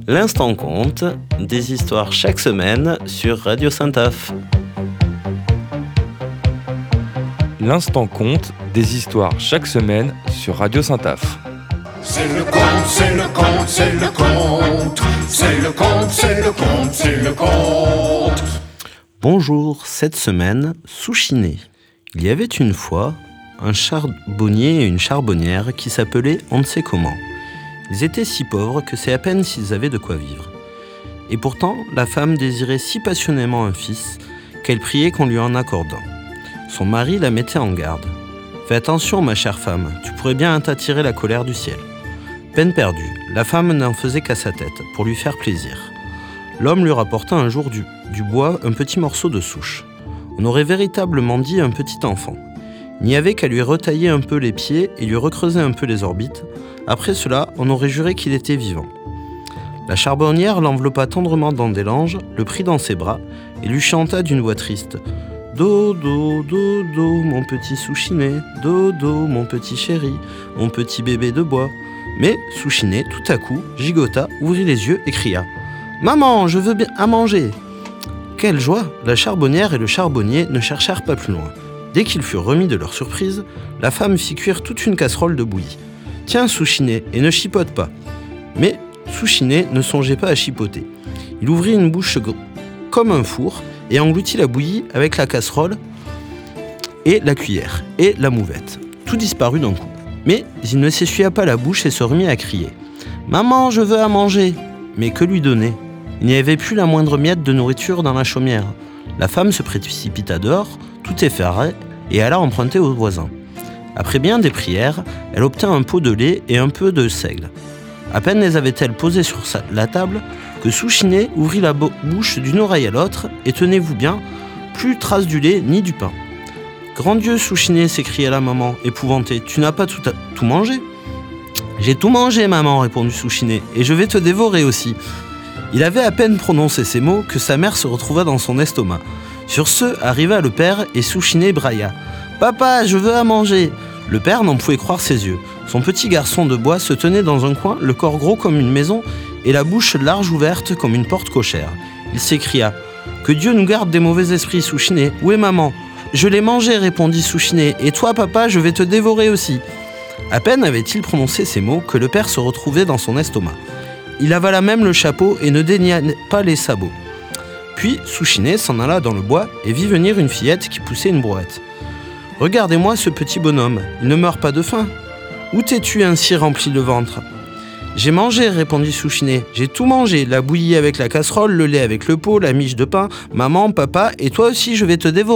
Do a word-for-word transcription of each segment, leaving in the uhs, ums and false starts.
L'instant compte, des histoires chaque semaine sur Radio Saint-Aph. L'instant compte, des histoires chaque semaine sur Radio Saint-Aph. C'est le conte, c'est le conte, c'est le conte. C'est le conte, c'est le conte, c'est le conte. Bonjour, cette semaine, Souchiné. Il y avait une fois un charbonnier et une charbonnière qui s'appelaient on ne sait comment. Ils étaient si pauvres que c'est à peine s'ils avaient de quoi vivre. Et pourtant, la femme désirait si passionnément un fils qu'elle priait qu'on lui en accordât. Son mari la mettait en garde. « Fais attention, ma chère femme, tu pourrais bien t'attirer la colère du ciel. » Peine perdue, la femme n'en faisait qu'à sa tête, pour lui faire plaisir. L'homme lui rapporta un jour du, du bois un petit morceau de souche. On aurait véritablement dit un petit enfant. Il n'y avait qu'à lui retailler un peu les pieds et lui recreuser un peu les orbites. Après cela, on aurait juré qu'il était vivant. La charbonnière l'enveloppa tendrement dans des langes, le prit dans ses bras et lui chanta d'une voix triste. « Dodo, dodo, mon petit Souchiné, dodo, mon petit chéri, mon petit bébé de bois. » Mais Souchiné, tout à coup, gigota, ouvrit les yeux et cria « Maman, je veux bien à manger !» Quelle joie! La charbonnière et le charbonnier ne cherchèrent pas plus loin. Dès qu'ils furent remis de leur surprise, la femme fit cuire toute une casserole de bouillie. « Tiens, Souchiné, et ne chipote pas !» Mais Souchiné ne songeait pas à chipoter. Il ouvrit une bouche comme un four et engloutit la bouillie avec la casserole et la cuillère et la mouvette. Tout disparut d'un coup. Mais il ne s'essuya pas la bouche et se remit à crier « Maman, je veux à manger !» Mais que lui donner? Il n'y avait plus la moindre miette de nourriture dans la chaumière. La femme se précipita dehors, tout effarée, et alla emprunter aux voisins. Après bien des prières, elle obtint un pot de lait et un peu de seigle. À peine les avait-elle posées sur sa, la table que Souchiné ouvrit la bo- bouche d'une oreille à l'autre, et tenez-vous bien, plus trace du lait ni du pain. « Grand Dieu, Souchiné !» s'écria la maman, épouvantée, « tu n'as pas tout, à, tout mangé ?»« J'ai tout mangé, maman !» répondit Souchiné, « et je vais te dévorer aussi. » Il avait à peine prononcé ces mots que sa mère se retrouva dans son estomac. Sur ce, arriva le père et Souchiné brailla. « Papa, je veux à manger !» Le père n'en pouvait croire ses yeux. Son petit garçon de bois se tenait dans un coin, le corps gros comme une maison et la bouche large ouverte comme une porte cochère. Il s'écria « Que Dieu nous garde des mauvais esprits, Souchiné. Où est maman ?»« Je l'ai mangé, répondit Souchiné. Et toi, papa, je vais te dévorer aussi. » À peine avait-il prononcé ces mots que le père se retrouvait dans son estomac. Il avala même le chapeau et ne daigna pas les sabots. Puis Souchiné s'en alla dans le bois et vit venir une fillette qui poussait une brouette. « Regardez-moi ce petit bonhomme, il ne meurt pas de faim. Où t'es-tu ainsi rempli le ventre ?»« J'ai mangé, répondit Souchiné. J'ai tout mangé, la bouillie avec la casserole, le lait avec le pot, la miche de pain, maman, papa, et toi aussi je vais te dévorer. »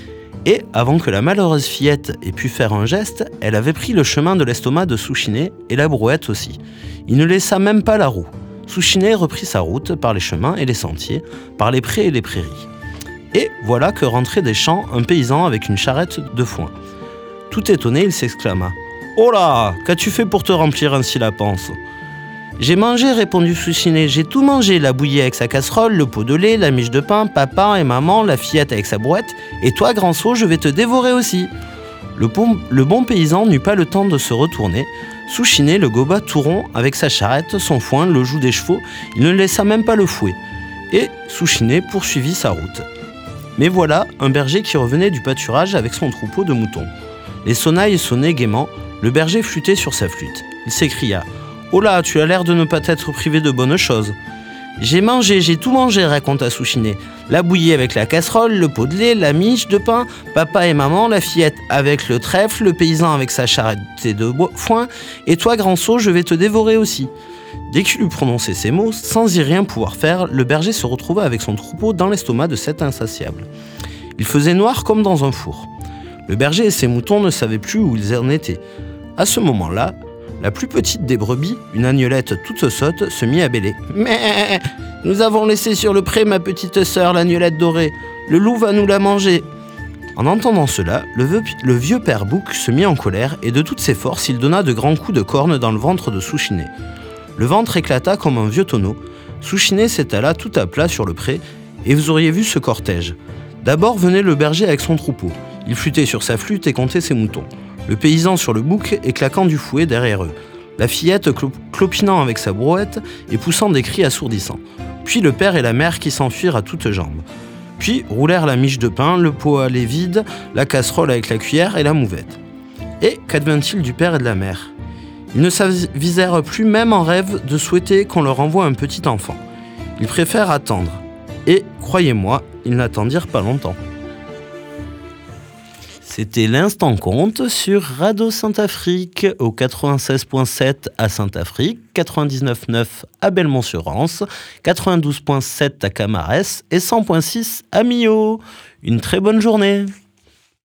Et avant que la malheureuse fillette ait pu faire un geste, elle avait pris le chemin de l'estomac de Souchiné et la brouette aussi. Il ne laissa même pas la roue. Souchiné reprit sa route par les chemins et les sentiers, par les prés et les prairies. Et voilà que rentrait des champs un paysan avec une charrette de foin. Tout étonné, il s'exclama « Oh là, qu'as-tu fait pour te remplir ainsi la panse ?»« J'ai mangé, répondit Souchiné, j'ai tout mangé, la bouillie avec sa casserole, le pot de lait, la miche de pain, papa et maman, la fillette avec sa brouette, et toi, grand sot, je vais te dévorer aussi. » Le bon, le bon paysan n'eut pas le temps de se retourner. Souchiné le goba tout rond avec sa charrette, son foin, le joug des chevaux, il ne laissa même pas le fouet. Et Souchiné poursuivit sa route. Mais voilà un berger qui revenait du pâturage avec son troupeau de moutons. Les sonnailles sonnaient gaiement, le berger flûtait sur sa flûte. Il s'écria « Oh là, tu as l'air de ne pas t'être privé de bonnes choses. »« J'ai mangé, j'ai tout mangé, raconta Souchiné. La bouillie avec la casserole, le pot de lait, la miche de pain, papa et maman, la fillette avec le trèfle, le paysan avec sa charrette de foin, et toi, grand sot, je vais te dévorer aussi. » Dès qu'il eut prononcé ces mots, sans y rien pouvoir faire, le berger se retrouva avec son troupeau dans l'estomac de cet insatiable. Il faisait noir comme dans un four. Le berger et ses moutons ne savaient plus où ils en étaient. À ce moment-là, la plus petite des brebis, une agnelette toute sotte, se mit à bêler. « Mais nous avons laissé sur le pré ma petite sœur, l'agnelette dorée. Le loup va nous la manger. » En entendant cela, le vieux, le vieux père Bouc se mit en colère et de toutes ses forces, il donna de grands coups de corne dans le ventre de Souchiné. Le ventre éclata comme un vieux tonneau. Souchiné s'étala tout à plat sur le pré et vous auriez vu ce cortège. D'abord venait le berger avec son troupeau. Il flûtait sur sa flûte et comptait ses moutons. Le paysan sur le bouc et claquant du fouet derrière eux. la fillette clo- clopinant avec sa brouette et poussant des cris assourdissants. Puis le père et la mère qui s'enfuirent à toutes jambes. Puis roulèrent la miche de pain, le pot à lait vide, la casserole avec la cuillère et la mouvette. Et qu'advint-il du père et de la mère ? Ils ne s'avisèrent plus même en rêve de souhaiter qu'on leur envoie un petit enfant. Ils préfèrent attendre. Et, croyez-moi, ils n'attendirent pas longtemps. C'était l'Instant Conte sur Radio Saint-Afrique au quatre-vingt-seize virgule sept à Saint-Afrique, quatre-vingt-dix-neuf virgule neuf à Belmont-sur-Anse, quatre-vingt-douze virgule sept à Camarès et cent virgule six à Millau. Une très bonne journée.